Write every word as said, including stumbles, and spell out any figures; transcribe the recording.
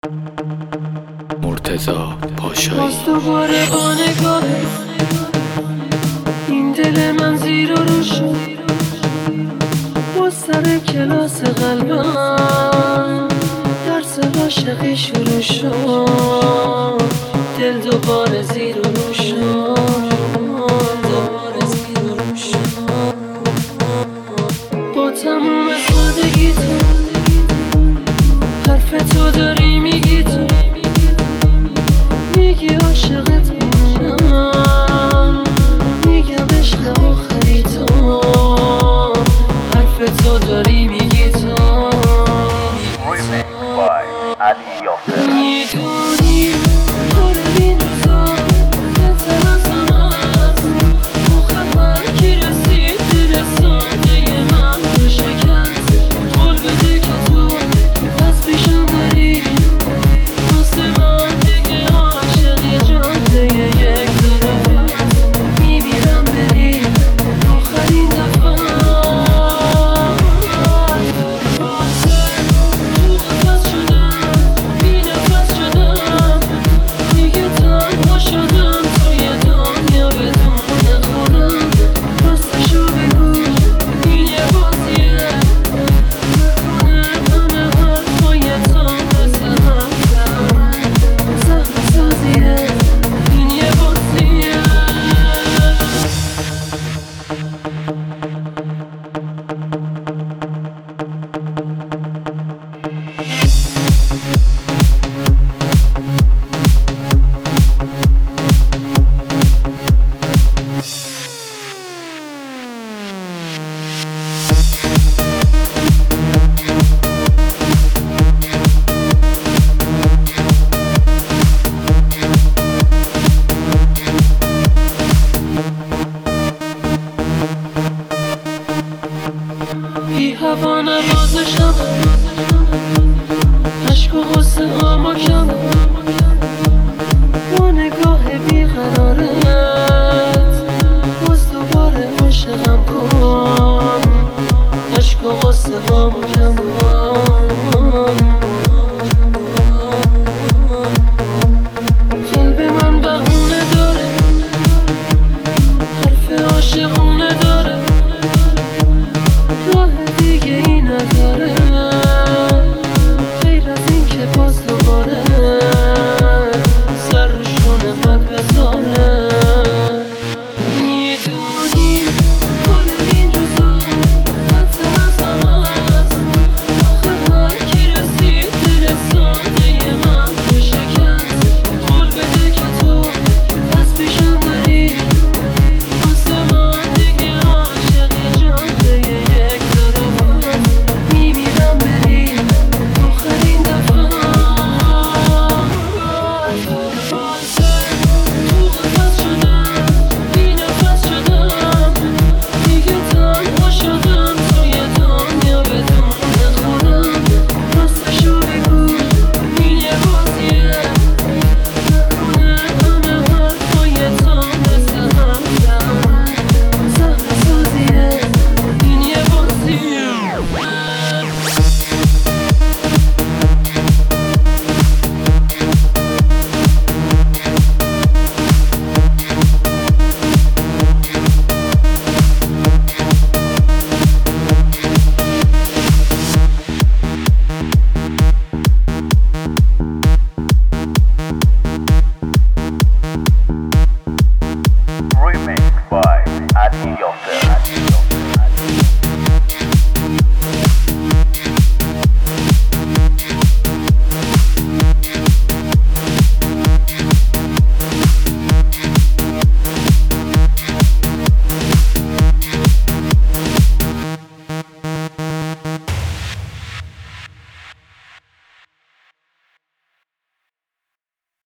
مرتضی پاشایی. باز دوباره با نگاه این دل من زیر و رو شد، باز سر کلاس قلبم درس عاشقی شروع شد. دل دوباره زیر و رو شد، دوباره زیر و رو شد. با تموم سادگی تو حرف تو داری میگی، تو میگی عاشقت میشم، میگم عشق آخری تو، حرف تو داری میگی تو میدونی داره این روزا بهتر از همه هست. آخر من کی رسید دل ساده من رو شکست. قول بده که تو از پیشم داری واسه من دیگه عاشق جاده یک طرفه. میمیرم بری آخرین دفعه واسه تو قفص شدم، بی نفس شدم، دیگه تنها شدم توی دنیا بدون خودم. راستشو بگو این یه بازیه، همه حرفای تو مثل حرفم سخت سازیه، این یه بازیه. بی هوا نوازشم، عشق و غصه هامو کم